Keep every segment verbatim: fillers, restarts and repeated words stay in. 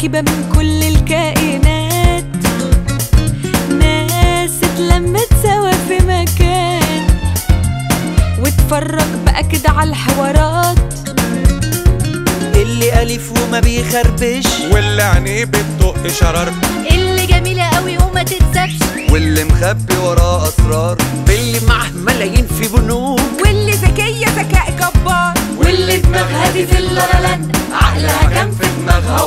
مركبة من كل الكائنات، ناس اتلمت سوا في مكان، واتفرج بقى كده على الحوارات. اللي ألف وما بيخربش، واللي عينيه بتطق شرر، اللي جميلة قوي وما تتسابش، واللي مخبي وراه أسرار، واللي معاه ملايين في بنوك، واللي ذكية ذكاء جبار، واللي دماغها دي في اللالند عقلها كان في دماغها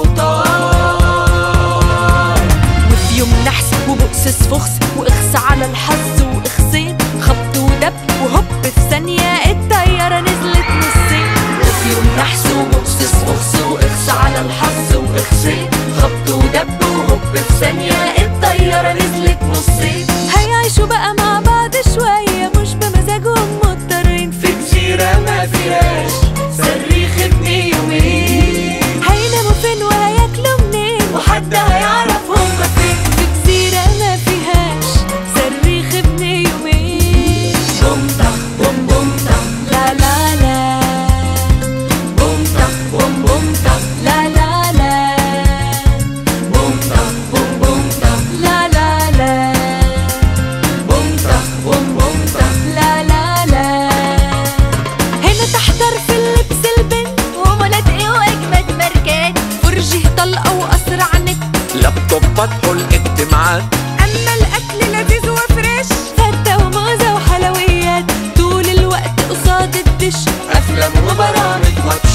وطار. وفي يوم نحس وبؤسس فخس واخس على الحظ واخصين، خبط ودب وهوب في ثانية الطيارة نزلت نصين. وفي يوم نحس وبؤسس فخس واخس على الحظ واخصين، خبط ودب وهوب في ثانية الطيارة نزلت نصين. هيعيشوا بقى مع بعض شوية مش بمزاجهم مضطرين، في جزيرة ما فيهاش صريخ ابن يومين. هيناموا فين وهياكلوا منين وحد هيعرف هما فين. في جزيرة ما فيهاش صريخ ابن يومين. بوم طخ بوم بوم طخ لا لا لا، بوم طخ بوم بوم طخ لا لا لا، بوم طخ بوم بوم طخ لا لا لا، بوم طخ بوم بوم طخ. لا لا لا. هنا تحتار في اللبس البنت ومولات ايه واجمد ماركات، فرجه طلقة وأسرع نت، لابتوبات والاجتماعات، أما الأكل لذيذ وفريش، فتة وموزة وحلويات طول الوقت قصاد الدش، افلام وبرامج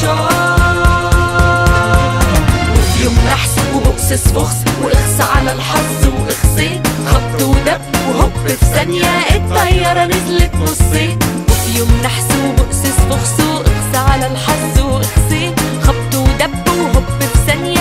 ماتشات. وفي يوم نحس وبؤسس فخس واخس على الحظ واخصين، خبط ودب وهوب في ثانية الطيارة نزلت نصين. وفي يوم نحس وبؤسس فخس واخس على الحظ واخصين، خبط ودب وهوب في ثانية